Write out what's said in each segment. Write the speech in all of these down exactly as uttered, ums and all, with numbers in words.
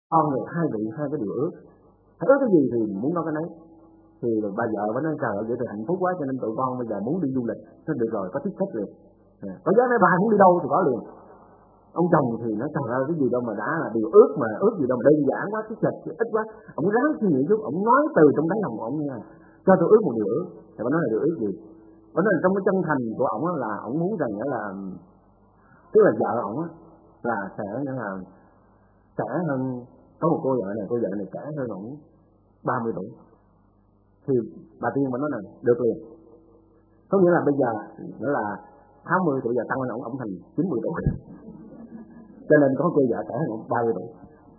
con người hai vị hai cái điều ước, hãy ước cái gì thì muốn nói cái nấy. Thì bà vợ vẫn nói trời ơi vậy thì hạnh phúc quá, cho nên tụi con bây giờ muốn đi du lịch, nó được rồi, có tiết khách liền. Có giá máy bay muốn đi đâu thì có liền. Ông chồng thì nó trời ơi cái gì đâu mà đã là điều ước, mà ước gì đâu mà đơn giản quá, cái chật ít quá. Ông ráng suy nghĩ chút, ông nói từ trong đáy lòng của ông nha, cho tôi ước một điều ước. Thì bà nói là điều ước gì? Bà nói là trong cái chân thành của ông là ông muốn rằng là tức là vợ ông là sẽ là trẻ hơn, có một cô vợ này, cô vợ này trẻ hơn ông ba mươi tuổi. Thì bà Tiên vẫn nói là được liền. Có nghĩa là bây giờ nữa là sáu mươi tuổi giờ tăng lên ông ông thành chín mươi tuổi. Cho nên có cô vợ trẻ hơn ông ba mươi tuổi.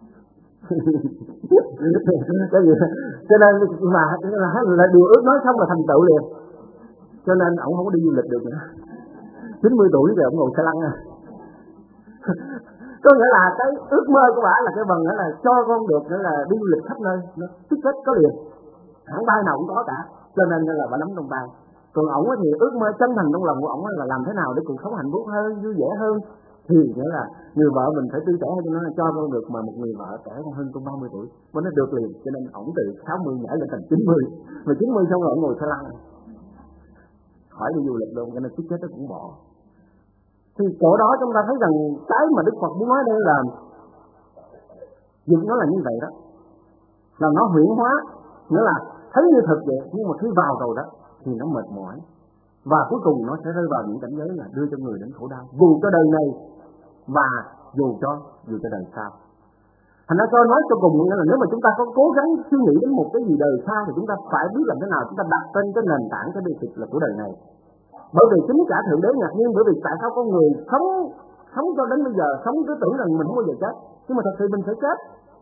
Cái gì? Cho nên mà là điều ước nói xong là thành tựu liền. Cho nên ông không có đi du lịch được nữa. chín mươi tuổi rồi ông ngồi xe lăn à. Có nghĩa là cái ước mơ của bà là cái phần đó là cho con được nữa là đi du lịch khắp nơi, nó tích kết có liền. Hãng bay nào cũng có cả, cho nên là bà nắm trong tay. Còn ổng thì ước mơ chân thành trong lòng của ổng là làm thế nào để cuộc sống hạnh phúc hơn, vui vẻ hơn. Thì nghĩa là người vợ mình phải tươi trẻ hơn, cho nó cho con được mà một người vợ trẻ con hơn con ba mươi tuổi, mới nó được liền. Cho nên ổng từ sáu mươi nhảy lên thành chín mươi, mà chín mươi xong rồi ổng ngồi xe lăn, khỏi đi du lịch luôn, cho nên tích kết nó cũng bỏ. Thì chỗ đó chúng ta thấy rằng cái mà Đức Phật muốn nói đây là dựng nó là như vậy đó, là nó huyễn hóa, nghĩa là thấy như thật vậy, nhưng mà khi vào rồi đó thì nó mệt mỏi, và cuối cùng nó sẽ rơi vào những cảnh giới là đưa cho người đến khổ đau, dù cho đời này và dù cho dù cho đời sau. Thành ra tôi nói cho cùng nghĩa là nếu mà chúng ta có cố gắng suy nghĩ đến một cái gì đời sau thì chúng ta phải biết làm thế nào chúng ta đặt trên cái nền tảng cái basic là của đời này. Bởi vì chính cả thượng đế ngạc nhiên, bởi vì tại sao con người sống sống cho đến bây giờ sống cứ tưởng rằng mình không bao giờ chết, nhưng mà thật sự mình sẽ chết.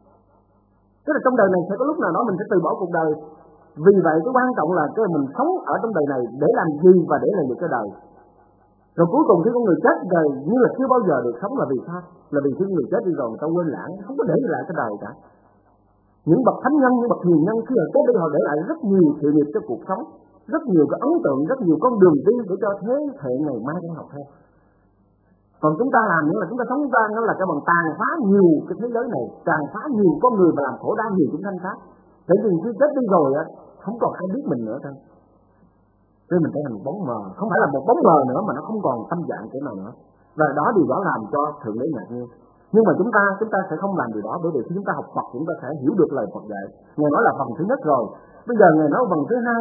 Tức là trong đời này sẽ có lúc nào đó mình sẽ từ bỏ cuộc đời. Vì vậy cái quan trọng là cái mình sống ở trong đời này để làm gì và để làm được cái đời. Rồi cuối cùng khi con người chết đời như là chưa bao giờ được sống là vì sao? Là vì khi người chết đi rồi người ta quên lãng, không có để lại cái đời cả. Những bậc thánh nhân, những bậc hiền nhân khi họ chết đi họ để lại rất nhiều sự nghiệp cho cuộc sống, rất nhiều cái ấn tượng, rất nhiều con đường đi để cho thế hệ ngày mai để học theo. Còn chúng ta làm nữa là chúng ta sống ra nó là cái bằng tàn phá nhiều cái thế giới này, tàn phá nhiều con người và làm khổ đau nhiều chúng sanh khác. Tại vì khi chết đi rồi á, không còn ai biết mình nữa thôi. Nên mình trở thành một bóng mờ, không phải là một bóng mờ nữa mà nó không còn tâm trạng chỗ nào nữa. Và đó điều đó làm cho thượng đế ngạc nhiên. Nhưng mà chúng ta chúng ta sẽ không làm điều đó, bởi vì khi chúng ta học Phật chúng ta sẽ hiểu được lời Phật dạy. Ngài nói là phần thứ nhất rồi, bây giờ ngài nói phần thứ hai.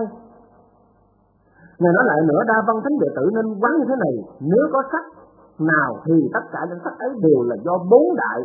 Ngài nói lại nữa, đa văn thánh đệ tử nên quán như thế này, nếu có sắc nào thì tất cả những sắc ấy đều là do bốn đại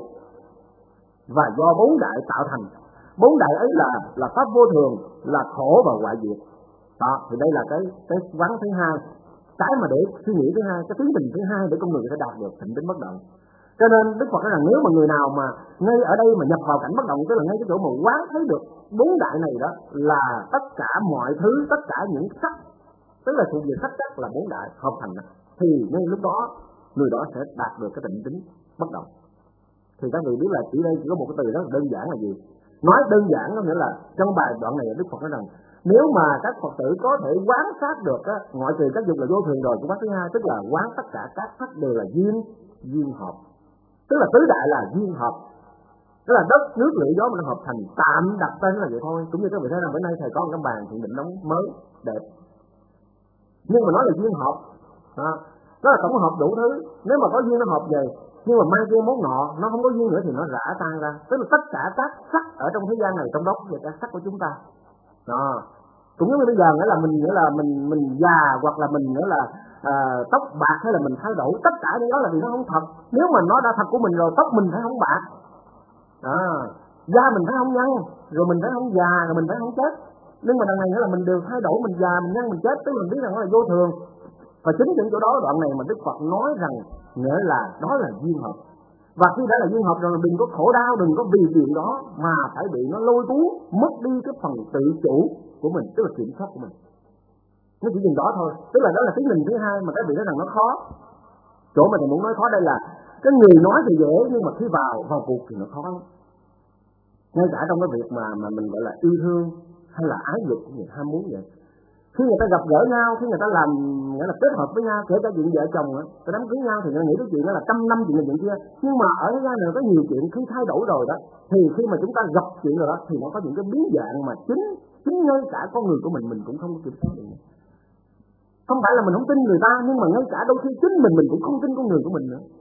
và do bốn đại tạo thành. Bốn đại ấy là là pháp vô thường, là khổ và hoại diệt. Đó, thì đây là cái cái quán thứ hai, cái mà để suy nghĩ thứ hai, cái tiến trình thứ hai để con người sẽ đạt được tịnh tính bất động. Cho nên Đức Phật nói rằng nếu mà người nào mà ngay ở đây mà nhập vào cảnh bất động, tức là ngay cái chỗ mà quán thấy được bốn đại này đó là tất cả mọi thứ, tất cả những sắc, tức là thuộc về sắc chất là bốn đại hợp thành đó, thì ngay lúc đó người đó sẽ đạt được cái tịnh tính bất động. Thì các vị biết là chỉ đây chỉ có một cái từ rất là đơn giản là gì? Nói đơn giản có nghĩa là trong bài đoạn này Đức Phật nói rằng nếu mà các Phật tử có thể quán sát được á, ngoại trừ các dục là vô thường rồi, cái quán thứ hai tức là quán tất cả các sắc đều là duyên duyên hợp, tức là tứ đại là duyên hợp, tức là đất nước lửa gió mà nó hợp thành, tạm đặt tên là vậy thôi. Cũng như các vị thấy là bữa nay thầy có một cái bàn thiền định đóng mới đẹp, nhưng mà nó là duyên hợp, à, nó là tổng hợp đủ thứ. Nếu mà có duyên nó hợp về, nhưng mà mai kia món nọ nó không có duyên nữa thì nó rã tan ra. Tức là tất cả các sắc ở trong thế gian này, trong đó về các sắc của chúng ta. Đó. Cũng giống như bây giờ nghĩa là mình nghĩa là mình mình già hoặc là mình nghĩa là à, tóc bạc hay là mình thay đổi, tất cả những đó là vì nó không thật. Nếu mà nó đã thật của mình rồi, tóc mình phải không bạc, à, da mình phải không nhăn, rồi mình phải không già, rồi mình phải không chết. Nhưng mà đằng này nghĩa là mình đều thay đổi, mình già, mình nhăn, mình chết, tức mình biết rằng nó là vô thường. Và chính những chỗ đó đoạn này mà Đức Phật nói rằng nghĩa là đó là duyên hợp. Và khi đã là duyên hợp rồi đừng có khổ đau, đừng có vì chuyện đó mà phải bị nó lôi cuốn, mất đi cái phần tự chủ của mình, tức là kiểm soát của mình. Nó chỉ dừng đó thôi, tức là đó là tiến trình thứ hai mà các vị nói rằng nó khó. Chỗ mà thầy muốn nói khó đây là cái người nói thì dễ, nhưng mà khi vào vào cuộc thì nó khó. Ngay cả trong cái việc mà mà mình gọi là yêu thương hay là ái dục, ham muốn vậy, Khi người ta gặp gỡ nhau, khi người ta làm nghĩa là kết hợp với nhau, kể cả chuyện vợ chồng á, cái đám cưới nhau thì người nghĩ tới chuyện đó là trăm năm chuyện này chuyện kia. Nhưng mà ở thế gian này có nhiều chuyện khi thay đổi rồi đó, thì khi mà chúng ta gặp chuyện rồi đó thì nó có những cái biến dạng mà chính chính ngay cả con người của mình mình cũng không kiểm soát được. Không phải là mình không tin người ta, nhưng mà ngay cả đôi khi chính mình mình cũng không tin con người của mình nữa.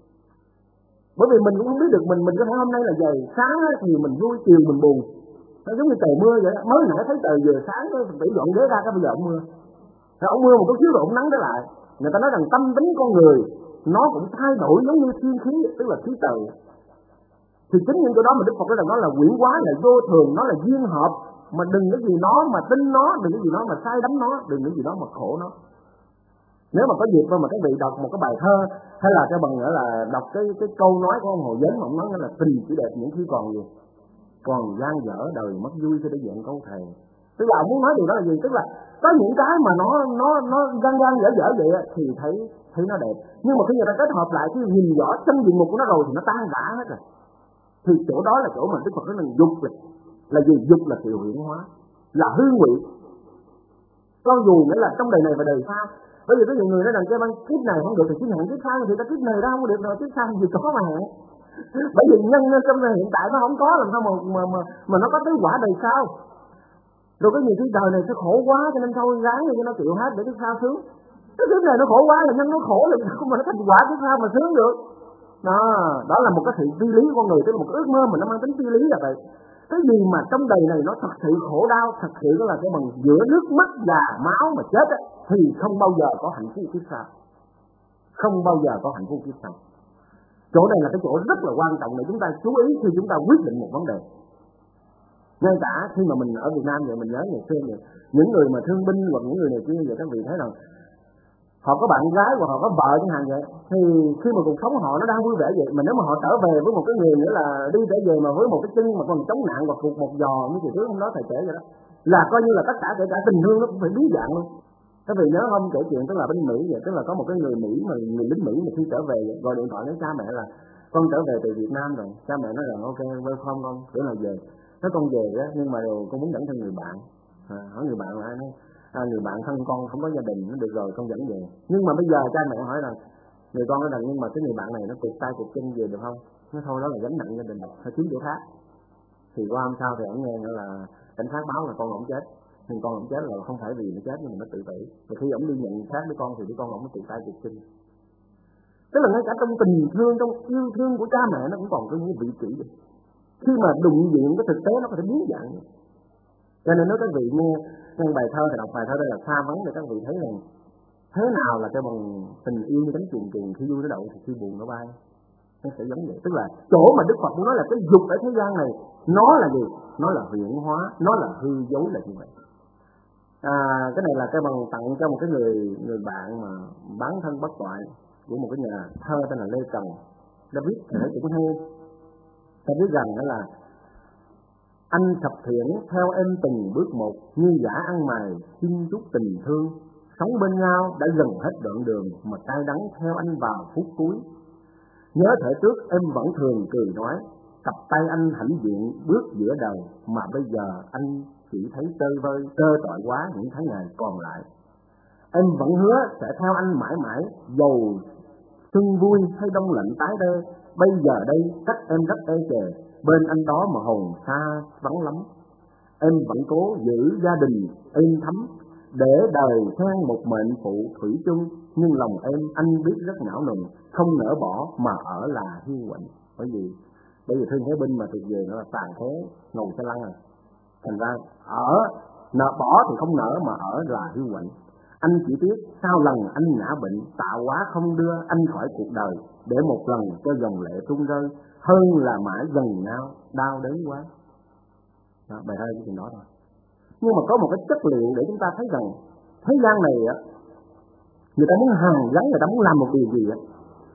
Bởi vì mình cũng không biết được mình mình có thể hôm nay là vậy, sáng thì mình vui, chiều mình buồn. Nó giống như trời mưa vậy đó. Mới nãy thấy trời vừa sáng để dọn ghế ra cái bây giờ ông mưa. Rồi ông mưa một chút xíu rồi ông nắng trở lại. Người ta nói rằng tâm tính con người nó cũng thay đổi giống như thiên khí, tức là khí trời. Thì chính những cái đó mà Đức Phật nói rằng nó là quyển hóa, là vô thường, nó là duyên hợp. Mà đừng cái gì nó mà tin nó, đừng cái gì nó mà sai đắm nó, đừng cái gì đó mà khổ nó. Nếu mà có dịp mà các vị đọc một cái bài thơ hay là cái bằng nữa là đọc cái cái câu nói của ông Hồ Dấn mà ông nói là tình chỉ đẹp những khi còn gì còn gian dở đời mất vui cho để dạng câu thề. Tức là ông muốn nói điều đó là gì? Tức là có những cái mà nó nó nó gian gian dở dở vậy thì thấy thấy nó đẹp, nhưng mà khi người ta kết hợp lại cái nhìn rõ chân diện mục của nó rồi thì nó tan rã hết rồi. Thì chỗ đó là chỗ mà Đức Phật nói là dục là là gì? Dục là sự huyễn hóa, là hư ngụy. Cho dù nghĩa là trong đời này và đời sau. Bởi vì có nhiều người nói rằng cái băng kiếp này không được thì kiếp hẹn kiếp sau, thì ta kiếp này ra không được rồi kiếp sau gì có mà hẹn. Bởi vì nhân trong hiện tại nó không có, làm sao mà mà mà, mà nó có cái quả đời sau. Rồi có nhiều cái đời này sẽ khổ quá cho nên thôi ráng cho nó chịu hết để kiếp sau sướng. Cái kiếp này nó khổ quá là nhân nó khổ là không mà nó thành quả kiếp sau mà sướng được. Đó, đó là một cái sự phi lý của con người, tức là một cái ước mơ mà nó mang tính phi lý là vậy. Cái gì mà trong đời này nó thật sự khổ đau, thật sự đó là cái bằng giữa nước mắt và máu mà chết á, thì không bao giờ có hạnh phúc kiếp sau. Không bao giờ có hạnh phúc kiếp sau. Chỗ này là cái chỗ rất là quan trọng để chúng ta chú ý khi chúng ta quyết định một vấn đề. Ngay cả khi mà mình ở Việt Nam vậy, mình nhớ ngày xưa vậy, những người mà thương binh hoặc những người này kia vậy, các vị thấy rằng họ có bạn gái hoặc họ có vợ chẳng hạn vậy, thì khi mà cuộc sống họ nó đang vui vẻ vậy, mà nếu mà họ trở về với một cái người nữa là đi trở về mà với một cái chân mà còn chống nạn hoặc cuộc một giò như kiểu hôm đó thầy kể vậy đó, là coi như là tất cả kể cả tình thương nó cũng phải biến dạng luôn. Các vị nhớ không, kể chuyện tức là bên Mỹ vậy, tức là có một cái người Mỹ mà người lính Mỹ mà khi trở về vậy, gọi điện thoại đến cha mẹ là con trở về từ Việt Nam rồi, cha mẹ nói rằng ok welcome con, bữa nào về. Nói con về đó nhưng mà con muốn dẫn theo người bạn, à, hỏi người bạn là ai nói à, người bạn thân con không có gia đình, nó được rồi con dẫn về. Nhưng mà bây giờ cha mẹ hỏi là người con nói rằng nhưng mà cái người bạn này nó cụt tay cụt chân về được không? Nó thôi đó là gánh nặng gia đình, phải kiếm chỗ khác. Thì qua hôm sau thì ông nghe nữa là cảnh sát báo là con ông chết. Nhưng con ông chết là không phải vì nó chết nhưng mà nó tự tử. Và khi ông đi nhận xác với con thì đứa con ông nó cụt tay cụt chân. Tức là ngay cả trong tình thương, trong yêu thương của cha mẹ nó cũng còn có những vị trí vậy. Khi mà đụng diện cái thực tế nó có thể biến dạng. Cho nên nếu các vị nghe nghe bài thơ thì đọc bài thơ đây là xa vắng để các vị thấy rằng thế nào là cái bằng tình yêu như cánh chuồn chuồn, khi vui nó đậu thì khi buồn nó bay. Nó sẽ giống vậy. Tức là chỗ mà Đức Phật muốn nói là cái dục ở thế gian này nó là gì? Nó là huyễn hóa, nó là hư dối là như vậy. À, cái này là cái bằng tặng cho một cái người người bạn mà bán thân bất toại của một cái nhà thơ tên là Lê Cần. David để cũng hay. Ta biết rằng đó là anh thập thiện theo em từng bước một, như giả ăn mày xin chút tình thương, sống bên nhau đã gần hết đoạn đường mà cay đắng theo anh vào phút cuối. Nhớ thể trước em vẫn thường cười nói, cặp tay anh hãnh diện bước giữa đời, mà bây giờ anh chỉ thấy tơ vơi tơ tọi quá những tháng ngày còn lại. Em vẫn hứa sẽ theo anh mãi mãi, dầu xuân vui hay đông lạnh tái đê. Bây giờ đây cách em rất e chề, bên anh đó mà hồn xa vắng lắm. Em vẫn cố giữ gia đình êm thấm, để đời theo một mệnh phụ thủy chung. Nhưng lòng em anh biết rất não nùng, không nỡ bỏ mà ở là hiu quạnh. Bởi vì bởi vì thương Thế Binh mà tuyệt về nó là tàn thế ngầu xe lăng rồi. Thành ra ở nợ bỏ thì không nỡ mà ở là hiu quạnh. Anh chỉ tiếc sao lần anh ngã bệnh, tạo hóa không đưa anh khỏi cuộc đời, để một lần cho dòng lệ tuôn rơi, hơn là mãi gần nhau đau đớn quá. Đó, bài thơ cái chuyện đó thôi. Nhưng mà có một cái chất liệu để chúng ta thấy rằng thế gian này á, người ta muốn hàn gắn, người ta muốn làm một điều gì á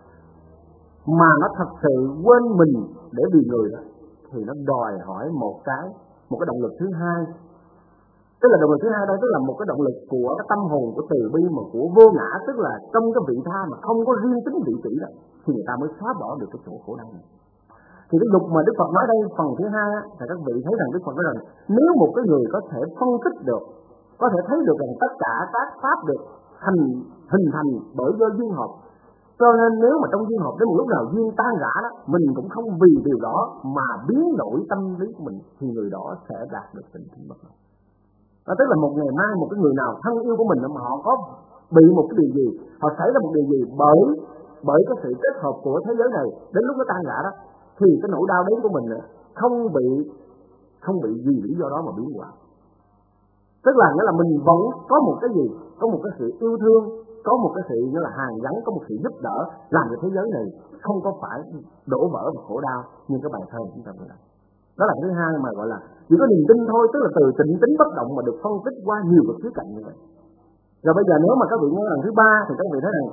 mà nó thật sự quên mình để vì người đó, thì nó đòi hỏi một cái một cái động lực thứ hai. Tức là động lực thứ hai đây tức là một cái động lực của cái tâm hồn của từ bi mà của vô ngã, tức là trong cái vị tha mà không có riêng tính vị trí đó, thì người ta mới xóa bỏ được cái chỗ khổ đau này. Thì cái dục mà Đức Phật nói đây phần thứ hai á, thì các vị thấy rằng Đức Phật nói rằng nếu một cái người có thể phân tích được có thể thấy được rằng tất cả các pháp được thành hình thành bởi do duyên hợp. Cho nên nếu mà trong duyên hợp đến một lúc nào duyên tan rã đó, mình cũng không vì điều đó mà biến đổi tâm lý của mình, thì người đó sẽ đạt được tình thương bất động. Đó tức là một ngày mai một cái người nào thân yêu của mình mà họ có bị một cái điều gì, họ xảy ra một điều gì bởi bởi cái sự kết hợp của thế giới này, đến lúc nó tan rã đó, thì cái nỗi đau đến của mình không bị không bị vì lý do đó mà biến hoại. Tức là nghĩa là mình vẫn có một cái gì, có một cái sự yêu thương, có một cái sự nghĩa là hàn gắn, có một sự giúp đỡ, làm cho thế giới này không có phải đổ vỡ và khổ đau như cái bài thơ chúng ta vừa đọc. Đó là thứ hai mà gọi là chỉ có niềm tin thôi, tức là từ tịnh tính bất động mà được phân tích qua nhiều cái khía cạnh như vậy. Rồi bây giờ nếu mà các vị nghe lần thứ ba thì các vị thấy rằng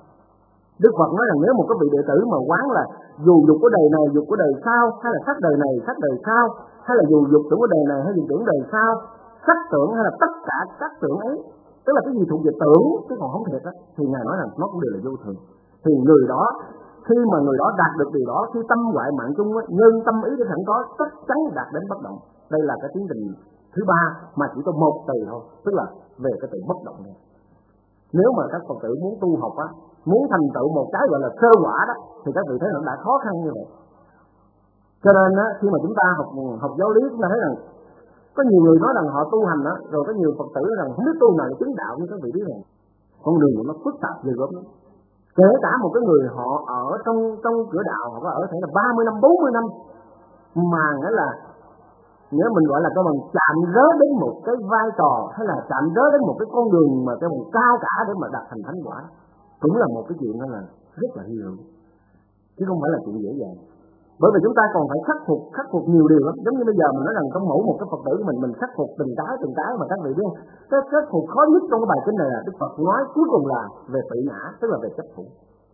Đức Phật nói rằng nếu một cái vị đệ tử mà quán là dù dục của đời này, dục của đời sau, hay là sắc đời này, sắc đời sau, hay là dù dục tưởng của đời này hay dục tưởng đời sau, sắc tưởng hay là tất cả các tưởng ấy, tức là cái gì thuộc về tưởng chứ còn không thiệt á, thì ngài nói rằng nó cũng đều là vô thường. Thì người đó khi mà người đó đạt được điều đó, khi tâm hoại mạng chung á, nhân tâm ý để sẵn có, chắc chắn đạt đến bất động. Đây là cái tiến trình thứ ba mà chỉ có một từ thôi, tức là về cái từ bất động này. Nếu mà các Phật tử muốn tu học á, muốn thành tựu một cái gọi là sơ quả đó, thì các vị thấy là đã khó khăn như vậy. Cho nên á, khi mà chúng ta học học giáo lý, chúng ta thấy rằng có nhiều người nói rằng họ tu hành á, rồi có nhiều Phật tử nói rằng không biết tu nào để chứng đạo, như các vị biết rằng con đường nó phức tạp ghê gớm lắm. Kể cả một cái người họ ở trong trong cửa đạo, họ có ở thể là ba mươi năm, bốn mươi năm, mà nghĩa là nếu mình gọi là cái bằng chạm rớ đến một cái vai trò, hay là chạm rớ đến một cái con đường mà cái bằng cao cả để mà đạt thành thánh quả, cũng là một cái chuyện đó là rất là hy hữu, chứ không phải là chuyện dễ dàng. Bởi vì chúng ta còn phải khắc phục khắc phục nhiều điều lắm. Giống như bây giờ mình nói rằng trong mỗi một cái Phật tử của mình mình khắc phục từng cái từng cái mà các vị biết không? Cái khắc phục khó nhất trong cái bài kinh này là Đức Phật nói cuối cùng là về tự ngã, tức là về chấp thủ.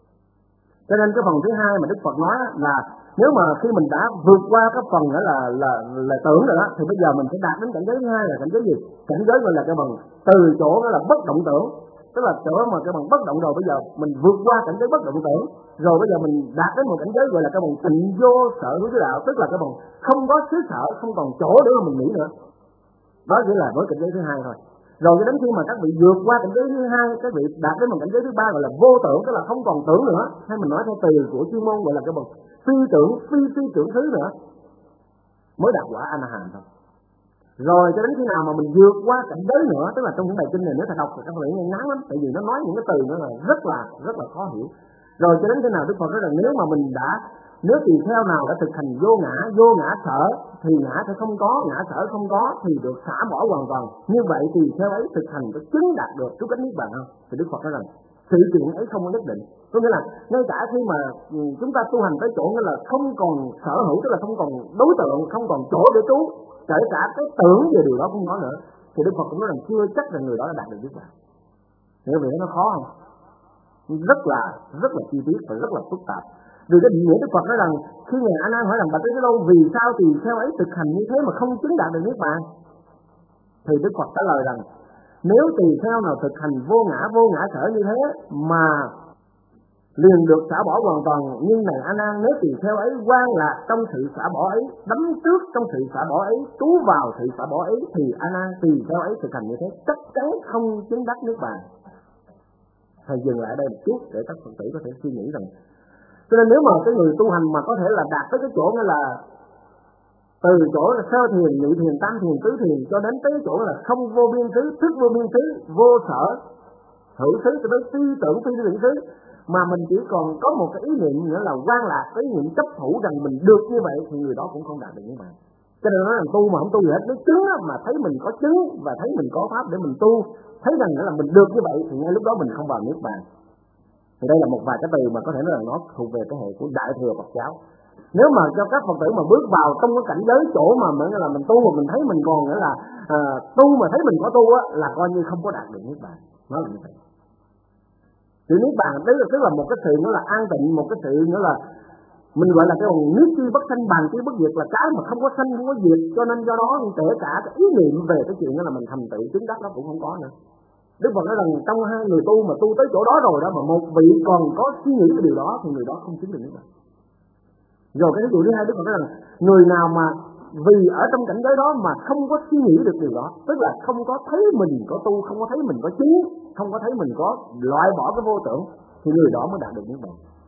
Cho nên cái phần thứ hai mà Đức Phật nói là nếu mà khi mình đã vượt qua cái phần đó là là là tưởng rồi đó, thì bây giờ mình sẽ đạt đến cảnh giới thứ hai là cảnh giới gì? Cảnh giới gọi là cái bằng từ chỗ đó là bất động tưởng, tức là chỗ mà cái bằng bất động rồi, bây giờ mình vượt qua cảnh giới bất động tưởng, rồi bây giờ mình đạt đến một cảnh giới gọi là cái bằng tịnh vô sở hữu giới đạo, tức là cái bằng không có xứ sở, không còn chỗ để mà mình nghĩ nữa. Đó chỉ là với cảnh giới thứ hai thôi. Rồi cho đến khi mà các vị vượt qua cảnh giới thứ hai, các vị đạt đến một cảnh giới thứ ba gọi là vô tưởng, tức là không còn tưởng nữa, hay mình nói theo từ của chuyên môn gọi là cái bằng phi tưởng, phi phi tưởng thứ nữa, mới đạt quả A-la-hán thôi. Rồi cho đến khi nào mà mình vượt qua cảnh giới nữa, tức là trong những bài kinh này nếu ta đọc thì các vị nghe ngán lắm, tại vì nó nói những cái từ nó là rất là rất là khó hiểu. Rồi cho đến khi nào Đức Phật nói rằng nếu mà mình đã nếu tỳ kheo nào đã thực hành vô ngã, vô ngã sở thì ngã sẽ không có, ngã sở không có thì được xả bỏ hoàn toàn. Như vậy tỳ kheo ấy thực hành có chứng đạt được trú cánh niết bàn không? Thì Đức Phật nói rằng sự kiện ấy không có nhất định. Có nghĩa là ngay cả khi mà chúng ta tu hành tới chỗ nghĩa là không còn sở hữu, tức là không còn đối tượng, không còn chỗ để trú, kể cả cái tưởng về điều đó không có nữa, thì Đức Phật cũng nói rằng chưa chắc là người đó đã đạt được niết bàn. Hiểu vậy nó khó không? Rất là rất là chi tiết và rất là phức tạp. Vì cái nghĩa Đức Phật nói rằng khi ngài A Nan hỏi rằng Bạch Thế Tôn vì sao tỳ kheo ấy thực hành như thế mà không chứng đạt được niết bàn, thì Đức Phật trả lời rằng nếu tỳ kheo nào thực hành vô ngã vô ngã sở như thế mà liền được xả bỏ hoàn toàn, nhưng này A Nan nếu tỳ kheo ấy quan lạc trong sự xả bỏ ấy, đắm trước trong sự xả bỏ ấy, trú vào sự xả bỏ ấy, thì A Nan tỳ kheo ấy thực hành như thế chắc chắn không chứng đắc niết bàn. Thầy dừng lại đây một chút để các Phật tử có thể suy nghĩ rằng, cho nên nếu mà cái người tu hành mà có thể là đạt tới cái chỗ nghĩa là từ chỗ là sơ thiền, nhị thiền, tam thiền, tứ thiền cho đến tới chỗ là không vô biên xứ, thức vô biên xứ, vô sở hữu xứ cho tới phi tưởng phi tưởng xứ, mà mình chỉ còn có một cái ý niệm nữa là quan lạc, cái ý niệm chấp thủ rằng mình được như vậy, thì người đó cũng không đạt được như vậy. Cho nên nói rằng tu mà không tu gì hết, nếu chứng mà thấy mình có chứng và thấy mình có pháp để mình tu, thấy rằng là mình được như vậy, thì ngay lúc đó mình không vào niết bàn. Thì đây là một vài cái từ mà có thể nói là nó thuộc về cái hệ của Đại thừa Phật giáo. Nếu mà cho các Phật tử mà bước vào trong cái cảnh giới chỗ mà mình là mình tu mà mình thấy mình còn nữa là à, tu mà thấy mình có tu á, là coi như không có đạt được niết bàn. Nó là như vậy. Sự niết bàn đấy là tức là một cái sự nữa là an tịnh, một cái sự nữa là mình gọi là cái bằng niết chi bất sanh, bàn chi bất diệt, là cái mà không có sanh không có diệt. Cho nên do đó kể cả cái ý niệm về cái chuyện đó là mình thành tựu chứng đắc nó cũng không có nữa. Đức Phật nói rằng trong hai người tu mà tu tới chỗ đó rồi đó, mà một vị còn có suy nghĩ cái điều đó thì người đó không chứng được niết bàn. Rồi cái ví dụ thứ hai Đức Phật nói rằng người nào mà vì ở trong cảnh giới đó mà không có suy nghĩ được điều đó, tức là không có thấy mình có tu, không có thấy mình có chứng, không có thấy mình có loại bỏ cái vô tưởng, thì người đó mới đạt được niết bàn.